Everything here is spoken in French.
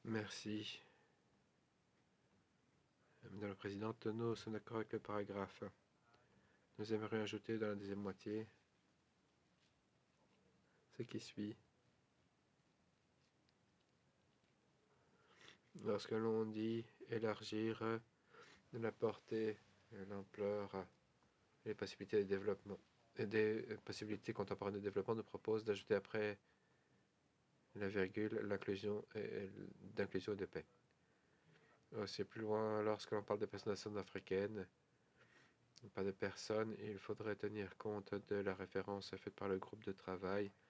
Merci, Madame la Présidente. Nous sommes d'accord avec le paragraphe. Nous aimerions ajouter dans la deuxième moitié ce qui suit. Lorsque l'on dit élargir la portée, l'ampleur et les possibilités de développement, et des possibilités contemporaines de développement, nous propose d'ajouter après la virgule l'inclusion d'inclusion et de paix. C'est plus loin, lorsque l'on parle des personnes africaines, pas de personnes, il faudrait tenir compte de la référence faite par le groupe de travail